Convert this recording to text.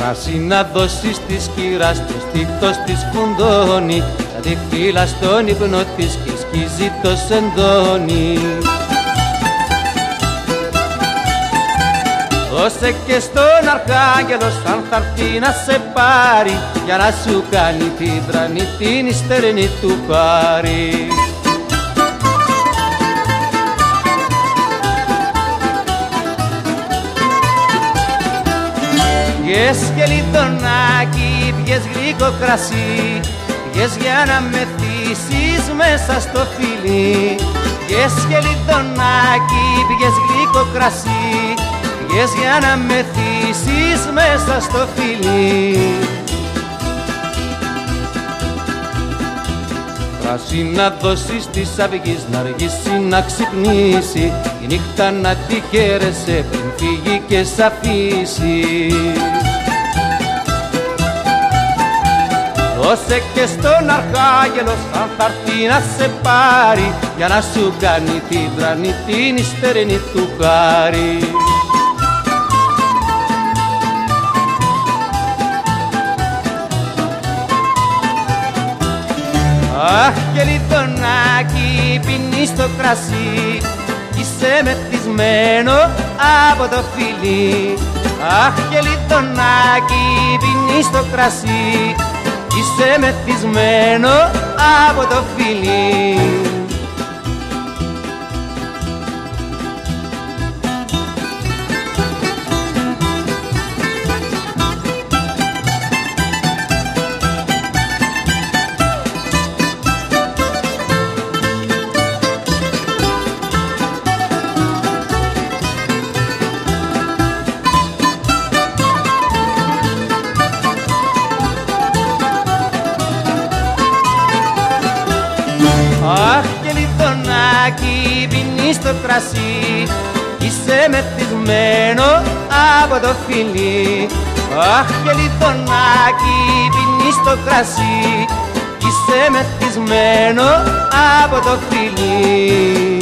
Κρασί να δώσεις της κυράς, το στίχος της φουντώνει, σαν τη φύλλα στον ύπνο της και σκίζει το σεντόνι. Δώσε και στον Αρχάγγελο σαν θα έρθει να σε πάρει, για να σου κάνει την τρανή την ιστερνή του χάρη. Πιες και λιδωνάκι, πιες γλυκό κρασί, πιες για να μεθύσεις μέσα στο φιλί. Πιες και λιδωνάκι, πιες γλυκό κρασί, πιες για να μεθύσεις μέσα στο φιλί. Κρασί να δώσεις της αυγής, να αργήσει να ξυπνήσει, η νύχτα να τη χαίρεσαι πριν φύγει και σ' αφήσει. Δώσε και στον Αρχάγγελο σαν θα έρθει να σε πάρει, για να σου κάνει την τρανή την ιστερνή του χάρη. Αχ και λιδωνάκι, πίνεις το κρασί, είσαι μεθυσμένο από το φιλί. Αχ και λιδωνάκι, πίνεις το κρασί, είσαι μεθυσμένο από το φιλί. Αχ και λιδωνάκι, πίνεις το κρασί, είσαι μεθυσμένο από το φιλί. Αχ και λιδωνάκι, πίνεις το κρασί, είσαι μεθυσμένο από το φιλί.